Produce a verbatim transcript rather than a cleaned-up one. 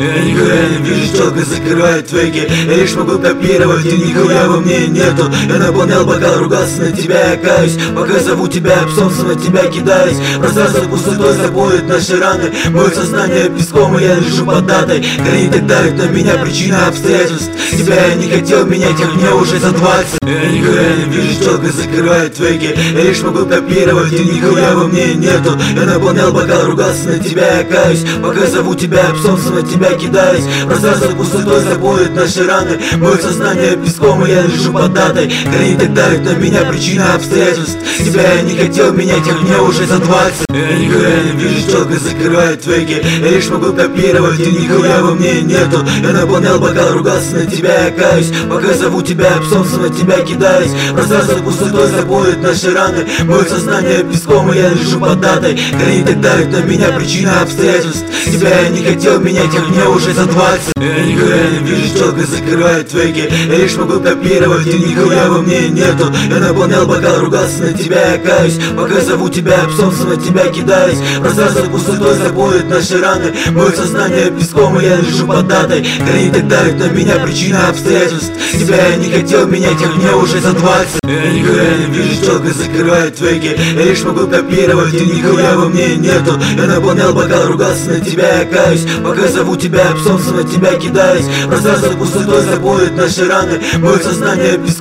Я никогда не вижу, четко закрывает твеки. Я лишь могу копировать, и нихуя во мне нету. Я наполнял бокал, ругался на тебя, я каюсь. Пока зову тебя, псом на тебя кидаюсь. Пространство пустотой забудет наши раны. Мое сознание песком, и я лежу под датой. Гранит так давит на меня, причина обстоятельств. Тебя я не хотел менять, а мне уже за двадцать. Я никогда не вижу, четко закрывает твеки. Я лишь могу копировать, и нихуя во мне нету. Я наполнял бокал, ругался на тебя, я каюсь. Пока зову тебя, псом на тебя кидаюсь. Пространство пустотой забудет наши раны. Мое сознание песком, и я лежу под датой. Гранит так давит на меня, причина обстоятельств. Тебя я не хотел менять, а мне уже за двадцать. Я никогда не вижу, четко закрывает твеки. Я лишь могу копировать, и нихуя во мне нету. Я наполнял бокал, ругался на тебя, я каюсь. Пока зову тебя, псом на тебя кидаюсь. Пространство пустотой забудет наши раны. Мое сознание песком, и я лежу под датой. Гранит так давит на меня, причина обстоятельств. Тебя я не хотел менять, а мне уже за двадцать. Я никогда не вижу, четко закрывает твеки. Я лишь могу копировать, и нихуя во мне нету. Я наполнял бокал, ругался на тебя, я каюсь. Пока зову тебя, псом на тебя кидаюсь. Пространство пустотой забудет наши раны. Мое сознание песком, и я лежу под датой. Гранит так давит на меня, причина обстоятельств. Тебя я не хотел менять, а мне уже за двадцать. Я никогда не вижу, четко закрывает твеки. Я лишь могу копировать, и нихуя во мне нету. Я наполнял бокал, ругался на тебя, я каюсь. Пока зову тебя, псом на тебя кидаюсь. Пространство пустотой забудет наши раны. Мое сознание песком.